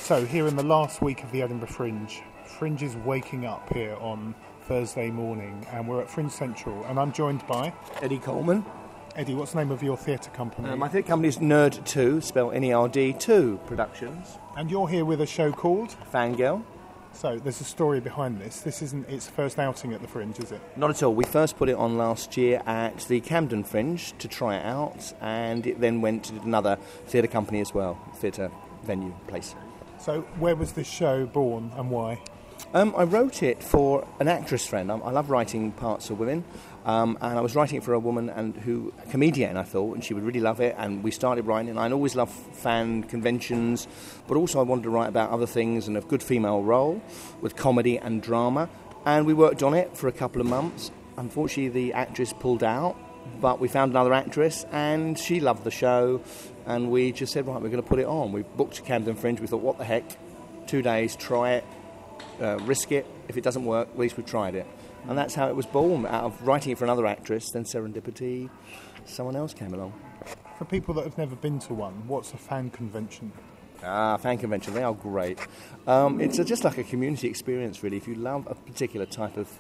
So here in the last week of the Edinburgh Fringe, Fringe is waking up here on Thursday morning, and we're at Fringe Central, and I'm joined by Eddie Coleman. Eddie, what's the name of your theatre company? My theatre company is Nerd2, spelled Nerd 2 Productions. And you're here with a show called Fangirl. So there's a story behind this. This isn't its first outing at the Fringe, is it? Not at all. We first put it on last year at the Camden Fringe to try it out, and it then went to another theatre company as well, theatre venue place. So where was this show born and why? I wrote it for an actress friend. I love writing parts of women, and I was writing it for a woman a comedian, I thought, and she would really love it. And we started writing, and I always loved fan conventions, but also I wanted to write about other things and a good female role with comedy and drama. And we worked on it for a couple of months. Unfortunately, the actress pulled out, but we found another actress, and she loved the show, and we just said, right, we're going to put it on. We booked Camden Fringe. We thought, what the heck, 2 days, try it. Risk it. If it doesn't work, at least we've tried it. And that's how it was born, out of writing it for another actress. Then serendipity, someone else came along. For people that have never been to one, what's a fan convention? Fan convention, they are great. It's just like a community experience, really. If you love a particular type of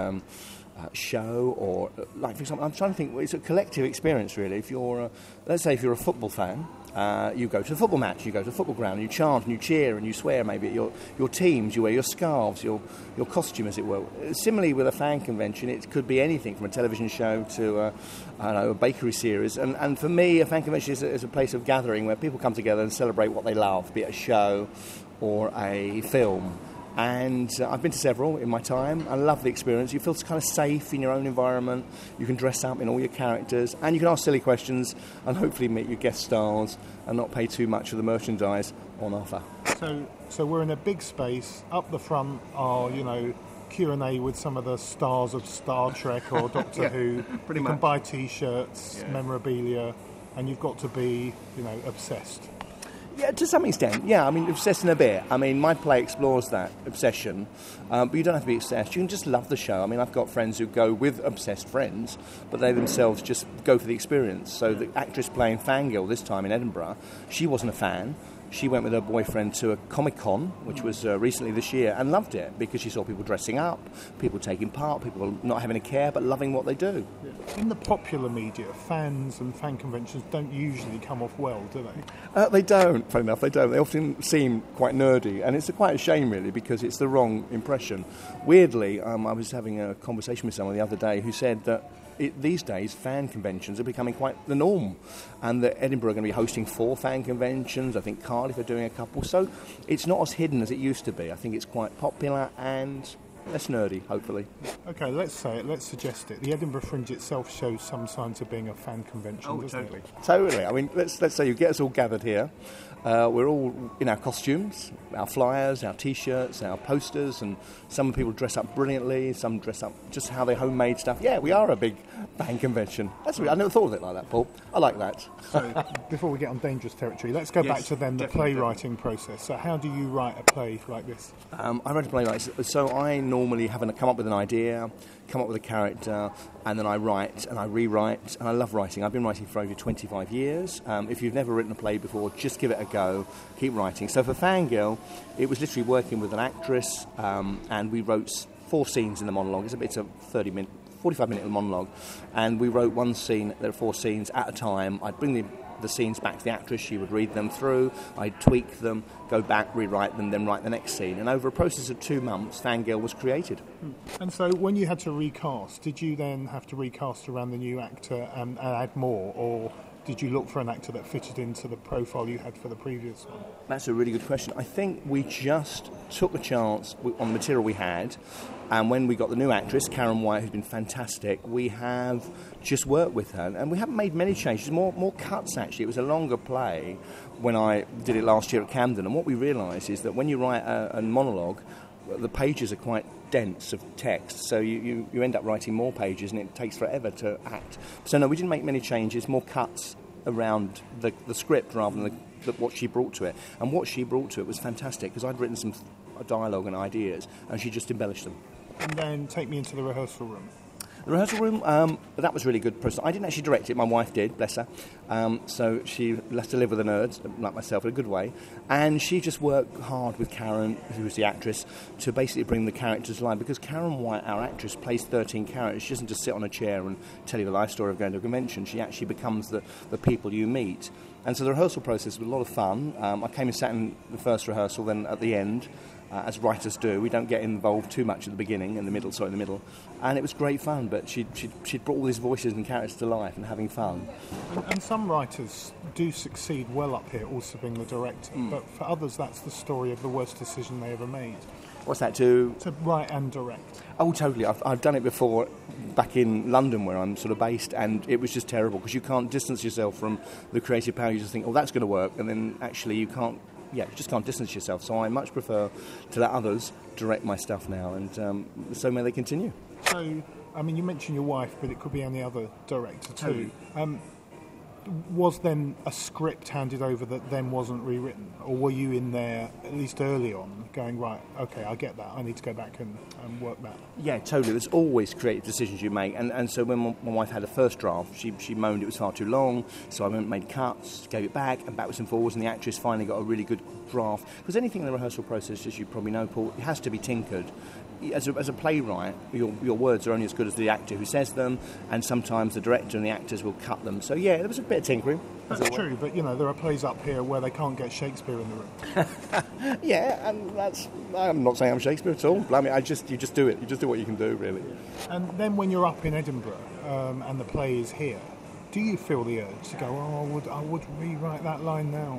show, or like, for example, I'm trying to think, it's a collective experience, really. If you're, let's say, if you're a football fan, you go to a football match, you go to a football ground, you chant and you cheer and you swear maybe at your teams, you wear your scarves, your costume, as it were. Similarly, with a fan convention, it could be anything from a television show to a bakery series. And for me, a fan convention is a place of gathering where people come together and celebrate what they love, be it a show or a film. And I've been to several in my time. I love the experience. You feel kind of safe in your own environment. You can dress up in all your characters, and you can ask silly questions and hopefully meet your guest stars and not pay too much for the merchandise on offer. So we're in a big space. Up the front are, Q&A with some of the stars of Star Trek or Doctor Yeah, Who. pretty you much. can buy T-shirts, memorabilia, and you've got to be, obsessed. Yeah, to some extent. Yeah, I mean, obsessed in a bit. I mean, my play explores that obsession, but you don't have to be obsessed. You can just love the show. I mean, I've got friends who go with obsessed friends, but they themselves just go for the experience. So the actress playing Fangirl this time in Edinburgh, she wasn't a fan. She went with her boyfriend to a Comic-Con, which was recently this year, and loved it because she saw people dressing up, people taking part, people not having a care, but loving what they do. In the popular media, fans and fan conventions don't usually come off well, do they? They don't, funny enough, they don't. They often seem quite nerdy, and it's quite a shame, really, because it's the wrong impression. Weirdly, I was having a conversation with someone the other day who said that these days, fan conventions are becoming quite the norm, and that Edinburgh are going to be hosting 4 fan conventions. I think Cardiff are doing a couple, so it's not as hidden as it used to be. I think it's quite popular and less nerdy, hopefully. Okay, let's say it, let's suggest it. The Edinburgh Fringe itself shows some signs of being a fan convention, doesn't it? Totally. I mean, let's say you get us all gathered here. We're all in our costumes, our flyers, our T-shirts, our posters, and some people dress up brilliantly, some dress up just how they homemade stuff. Yeah, we are a big fan convention. I never thought of it like that, Paul. I like that. So, before we get on dangerous territory, let's go back to then the playwriting process. So how do you write a play like this? I write a play like this. So I normally come up with an idea, come up with a character, and then I write and I rewrite, and I love writing. I've been writing for over 25 years. If you've never written a play before, just give it a go. Keep writing. So for Fangirl, it was literally working with an actress, and we wrote 4 scenes in the monologue. It's a 45-minute monologue, and we wrote one scene. There are 4 scenes at a time. I'd bring the scenes back to the actress. She would read them through. I'd tweak them, go back, rewrite them, then write the next scene. And over a process of 2 months, Fangirl was created. And so when you had to recast, did you then have to recast around the new actor and add more, or did you look for an actor that fitted into the profile you had for the previous one? That's a really good question. I think we just took a chance on the material we had, and when we got the new actress, Karen White, who's been fantastic, we have just worked with her, and we haven't made many changes, more cuts actually. It was a longer play when I did it last year at Camden, and what we realised is that when you write a monologue, the pages are quite dense of text, so you end up writing more pages and it takes forever to act. So no, we didn't make many changes, more cuts around the script rather than what she brought to it. And what she brought to it was fantastic, because I'd written some dialogue and ideas and she just embellished them. And then take me into the rehearsal room. The rehearsal room, that was really good process. I didn't actually direct it, my wife did, bless her. So she left to live with the nerds, like myself, in a good way. And she just worked hard with Karen, who was the actress, to basically bring the characters to life. Because Karen White, our actress, plays 13 characters. She doesn't just sit on a chair and tell you the life story of going to a convention. She actually becomes the people you meet. And so the rehearsal process was a lot of fun. I came and sat in the first rehearsal, then at the end, as writers do. We don't get involved too much at the beginning, in the middle. And it was great fun, but she'd brought all these voices and characters to life and having fun. And some writers do succeed well up here, also being the director, but for others that's the story of the worst decision they ever made. What's that, to write and direct? Oh, totally. I've done it before back in London where I'm sort of based, and it was just terrible because you can't distance yourself from the creative power. You just think, oh, that's going to work, and then actually you just can't distance yourself. So I much prefer to let others direct my stuff now, and so may they continue. So, I mean, you mentioned your wife, but it could be any other director too. Totally. Was then a script handed over that then wasn't rewritten? Or were you in there, at least early on, going, right, okay, I get that, I need to go back and work that? Yeah, totally. There's always creative decisions you make. And so when my wife had a first draft, she moaned it was far too long, so I went and made cuts, gave it back, and backwards and forwards, and the actress finally got a really good draft. Because anything in the rehearsal process, as you probably know, Paul, it has to be tinkered. As a playwright, your words are only as good as the actor who says them, and sometimes the director and the actors will cut them. So yeah, there was a bit of tinkering. That's true, but there are plays up here where they can't get Shakespeare in the room. Yeah, and I'm not saying I'm Shakespeare at all. I mean, you just do it. You just do what you can do, really. And then when you're up in Edinburgh and the play is here, do you feel the urge to go, I would rewrite that line now?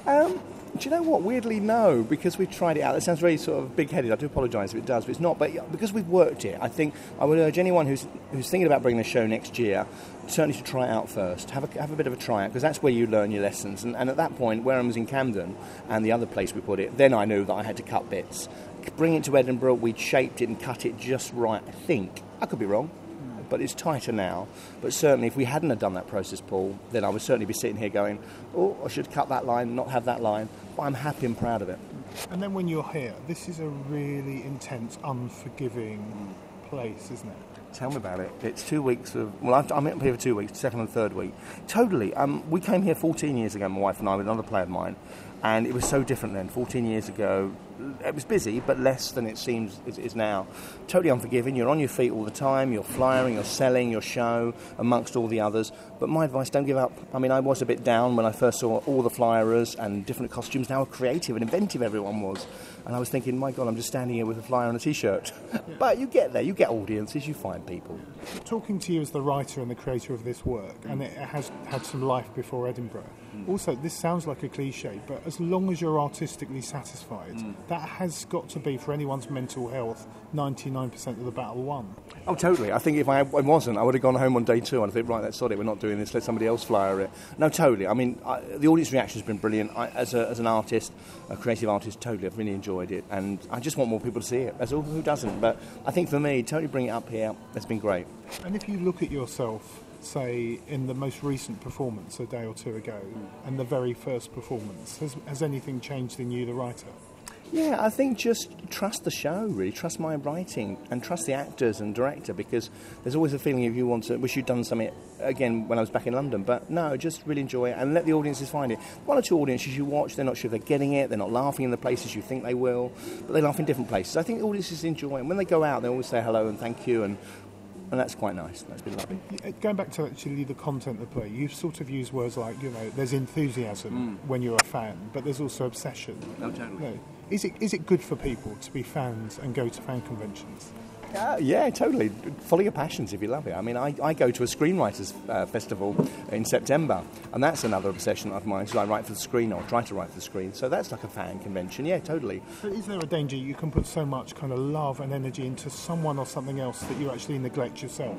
Do you know what? Weirdly, no, because we've tried it out. That sounds very sort of big-headed. I do apologise if it does, but it's not. But because we've worked it, I think I would urge anyone who's thinking about bringing the show next year certainly to try it out first. Have a bit of a try out, because that's where you learn your lessons. And at that point, where I was in Camden and the other place we put it, then I knew that I had to cut bits. Bring it to Edinburgh, we'd shaped it and cut it just right, I think. I could be wrong, but it's tighter now. But certainly, if we hadn't have done that process, Paul, then I would certainly be sitting here going, oh, I should cut that line, not have that line. But I'm happy and proud of it. And then when you're here, this is a really intense, unforgiving place, isn't it? Tell me about it. It's 2 weeks of... Well, I'm up here for 2 weeks, second and third week. Totally. We came here 14 years ago, my wife and I, with another play of mine, and it was so different then. 14 years ago, it was busy, but less than it seems it is now. Totally unforgiving. You're on your feet all the time. You're flyering, you're selling your show amongst all the others. But my advice, don't give up. I mean, I was a bit down when I first saw all the flyers and different costumes. How creative and inventive everyone was. And I was thinking, my God, I'm just standing here with a flyer and a T-shirt. But you get there. You get audiences. You find people. Talking to you as the writer and the creator of this work, and it has had some life before Edinburgh. Also, this sounds like a cliche, but as long as you're artistically satisfied, that has got to be, for anyone's mental health, 99% of the battle won. Oh, totally. I think if I wasn't, I would have gone home on day two and I think, right, that's it, we're not doing this, let somebody else flyer it. No, totally. I mean, the audience reaction has been brilliant. As an artist, a creative artist, totally, I've really enjoyed it. And I just want more people to see it. That's all, who doesn't? But I think for me, totally bring it up here, it's been great. And if you look at yourself, say, in the most recent performance a day or two ago, and the very first performance, has anything changed in you, the writer? Yeah, I think just trust the show, really. Trust my writing and trust the actors and director, because there's always a feeling if you want to, wish you'd done something, again, when I was back in London. But no, just really enjoy it and let the audiences find it. One or two audiences you watch, they're not sure if they're getting it, they're not laughing in the places you think they will, but they laugh in different places. I think the audiences enjoy it. And when they go out, they always say hello and thank you, and that's quite nice. That's been lovely. Going back to actually the content of the play, you've sort of used words like, there's enthusiasm when you're a fan, but there's also obsession. Oh, totally. Is it good for people to be fans and go to fan conventions? Yeah, totally. Follow your passions if you love it. I mean, I go to a screenwriters festival in September, and that's another obsession of mine, because I write for the screen, or try to write for the screen. So that's like a fan convention. Yeah, totally. But is there a danger you can put so much kind of love and energy into someone or something else that you actually neglect yourself?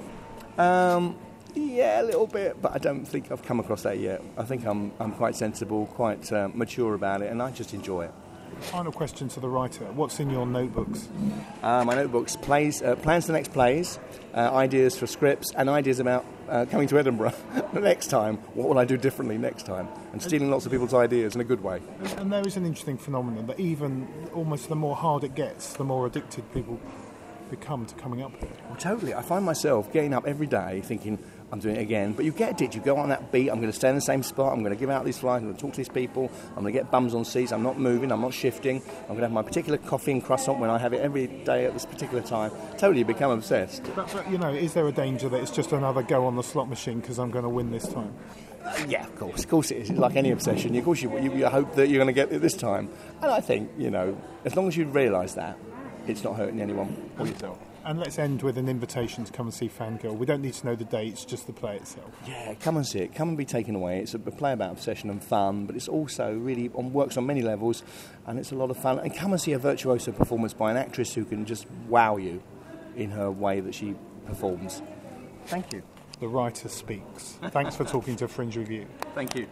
Yeah, a little bit, but I don't think I've come across that yet. I think I'm quite sensible, quite mature about it, and I just enjoy it. Final question to the writer. What's in your notebooks? My notebooks, plans for next plays, ideas for scripts, and ideas about coming to Edinburgh next time. What will I do differently next time? And stealing lots of people's ideas in a good way. And there is an interesting phenomenon that even almost the more hard it gets, the more addicted people become to coming up here. Well, totally. I find myself getting up every day thinking, I'm doing it again. But you get it. You go on that beat. I'm going to stay in the same spot. I'm going to give out these flyers. I'm going to talk to these people. I'm going to get bums on seats. I'm not moving. I'm not shifting. I'm going to have my particular coffee and croissant when I have it every day at this particular time. Totally become obsessed. But, you know, is there a danger that it's just another go on the slot machine because I'm going to win this time? Yeah, of course. Of course it is. It's like any obsession. Of course you hope that you're going to get it this time. And I think, you know, as long as you realise that, it's not hurting anyone or yourself. And let's end with an invitation to come and see Fangirl. We don't need to know the dates, just the play itself. Yeah, come and see it. Come and be taken away. It's a play about obsession and fun, but it's also really works on many levels, and it's a lot of fun. And come and see a virtuoso performance by an actress who can just wow you in her way that she performs. Thank you. The writer speaks. Thanks for talking to Fringe Review. Thank you.